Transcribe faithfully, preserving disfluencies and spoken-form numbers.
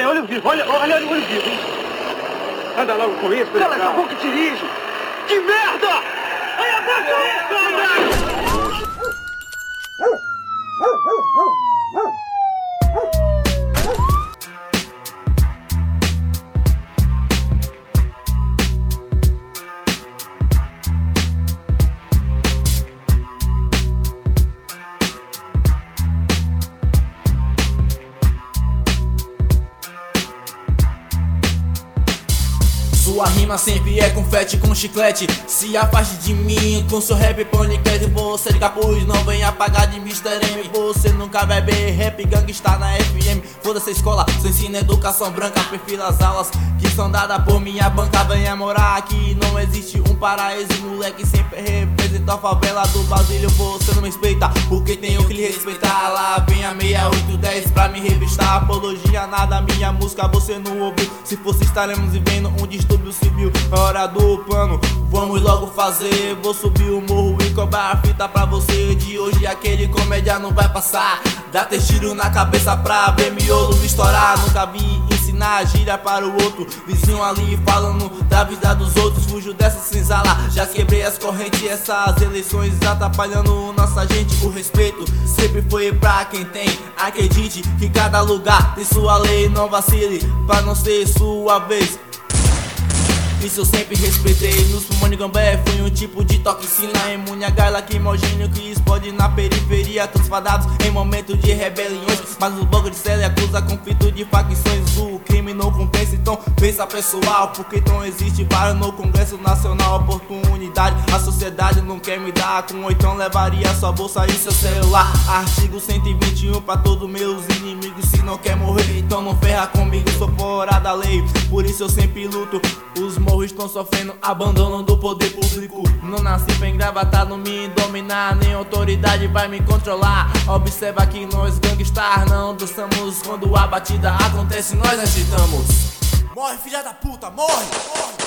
olha, olha o vivo, olha, olha, olha o vivo. Anda logo com isso, cala essa boca e dirige. Que merda! Olha a boca isso, anda! Sua rima sempre é confete com chiclete. Se afaste de mim com seu rap paniquete. Você de capuz, não vem apagar de mister M. Você nunca vai ver rap gangsta na F M. Foda-se a escola, só ensina educação branca. Prefiro as aulas que são dadas por minha banca. Venha morar aqui, não existe um paraíso. Moleque sempre representa a favela do Basílio. Você não me respeita, porque tenho que lhe respeitar. Lá vem a seis oito dez pra me revistar. Apologia nada, minha música você não ouviu. Se fosse estaremos vivendo um distúrbio civil. É hora do plano, vamos logo fazer. Vou subir o morro e cobrar a fita pra você. De hoje aquele comédia não vai passar. Dá três tiros na cabeça pra ver miolo estourar. Nunca vi ensinar gíria para o outro. Vizinho ali falando da vida dos outros. Fujo dessa senzala, já quebrei as correntes. Essas eleições atrapalhando nossa gente. O respeito sempre foi pra quem tem. Acredite que cada lugar tem sua lei. Não vacile pra não ser sua vez. Isso eu sempre respeitei. Nos pulmões de Gambé foi um tipo de toxina imune a gás lacrimogênio que explode na periferia. Todos fadados em momento de rebeliões. Mas o bloco de cela acusa conflito de facções. O crime não compensa, então pensa pessoal. Porque então existe para no Congresso Nacional oportunidade. A sociedade não quer me dar. Com oitão levaria sua bolsa e seu celular. Artigo cento e vinte e um pra todos meus inimigos. Se não quer morrer, então não ferra comigo. Sou fora da lei, por isso eu sempre luto. Os morros estão sofrendo abandono do poder público. Não nasci pra engravatado me dominar, nem autoridade vai me controlar. Observa que nós gangstar não dançamos. Quando a batida acontece nós agitamos. Morre filha da puta, morre, morre.